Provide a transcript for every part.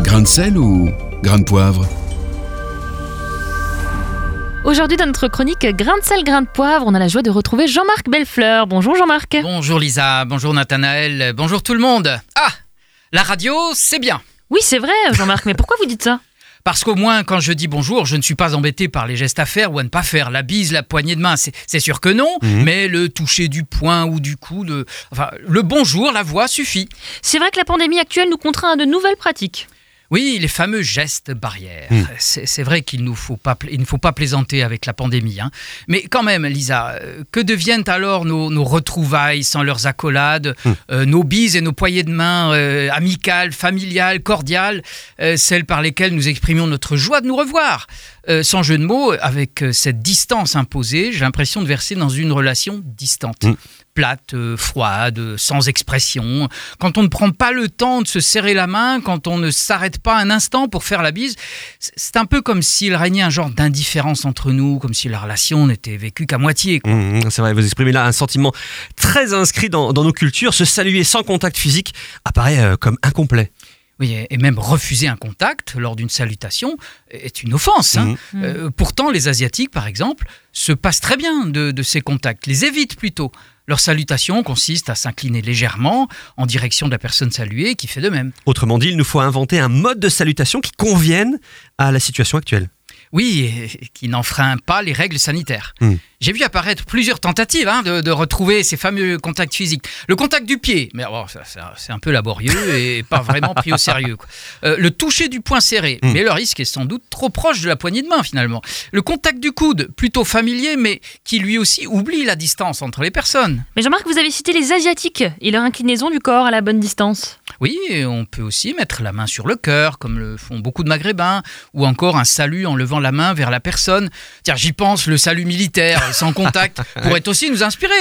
Grain de sel ou grain de poivre ? Aujourd'hui, dans notre chronique Grain de sel, grain de poivre, on a la joie de retrouver Jean-Marc Bellefleur. Bonjour Jean-Marc. Bonjour Lisa, bonjour Nathanaël, bonjour tout le monde. Ah, la radio, c'est bien. Oui, c'est vrai Jean-Marc, mais pourquoi vous dites ça ? Parce qu'au moins, quand je dis bonjour, je ne suis pas embêté par les gestes à faire ou à ne pas faire. La bise, la poignée de main, c'est sûr que non, mais le toucher du poing ou du coude, le bonjour, la voix suffit. C'est vrai que la pandémie actuelle nous contraint à de nouvelles pratiques. Oui, les fameux gestes barrières. C'est vrai qu'il ne faut pas plaisanter avec la pandémie. Mais quand même, Lisa, que deviennent alors nos retrouvailles sans leurs accolades, nos bises et nos poignées de main amicales, familiales, cordiales, celles par lesquelles nous exprimions notre joie de nous revoir. Sans jeu de mots, avec cette distance imposée, j'ai l'impression de verser dans une relation distante. Plate, froide, sans expression. Quand on ne prend pas le temps de se serrer la main, quand on ne s'arrête pas un instant pour faire la bise, c'est un peu comme s'il régnait un genre d'indifférence entre nous, comme si la relation n'était vécue qu'à moitié. C'est vrai, vous exprimez là un sentiment très inscrit dans nos cultures. Se saluer sans contact physique apparaît comme incomplet. Oui, et même refuser un contact lors d'une salutation est une offense. Pourtant, les Asiatiques, par exemple, se passent très bien de ces contacts, les évitent plutôt. Leur salutation consiste à s'incliner légèrement en direction de la personne saluée qui fait de même. Autrement dit, il nous faut inventer un mode de salutation qui convienne à la situation actuelle. Oui, et qui n'enfreint pas les règles sanitaires. J'ai vu apparaître plusieurs tentatives de retrouver ces fameux contacts physiques. Le contact du pied, mais c'est un peu laborieux et pas vraiment pris au sérieux. Le toucher du poing serré, mais le risque est sans doute trop proche de la poignée de main finalement. Le contact du coude, plutôt familier, mais qui lui aussi oublie la distance entre les personnes. Mais Jean-Marc, vous avez cité les Asiatiques et leur inclinaison du corps à la bonne distance. Oui, et on peut aussi mettre la main sur le cœur, comme le font beaucoup de Maghrébins, ou encore un salut en levant la main vers la personne. Tiens, j'y pense, le salut militaire sans contact pourrait aussi nous inspirer.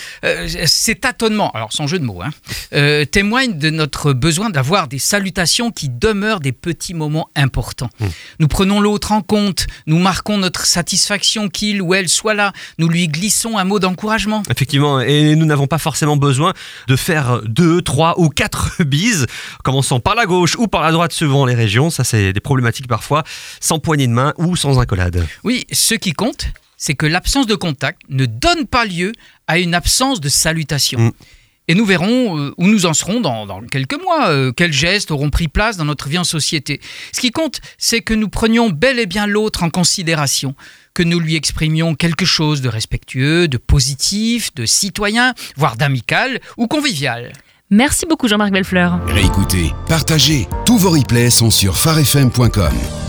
Ces tâtonnements, alors sans jeu de mots, témoignent de notre besoin d'avoir des salutations qui demeurent des petits moments importants. Nous prenons l'autre en compte, nous marquons notre satisfaction qu'il ou elle soit là, nous lui glissons un mot d'encouragement. Effectivement, et nous n'avons pas forcément besoin de faire 2, 3 ou 4 bises, commençant par la gauche ou par la droite suivant les régions. Ça, c'est des problématiques parfois, sans poignée de main ou sans accolade. Oui, ce qui compte, c'est que l'absence de contact ne donne pas lieu à une absence de salutation. Et nous verrons où nous en serons dans quelques mois, quels gestes auront pris place dans notre vie en société. Ce qui compte, c'est que nous prenions bel et bien l'autre en considération, que nous lui exprimions quelque chose de respectueux, de positif, de citoyen, voire d'amical ou convivial. Merci beaucoup Jean-Marc Bellefleur. Réécoutez, partagez. Tous vos replays sont sur farfm.com.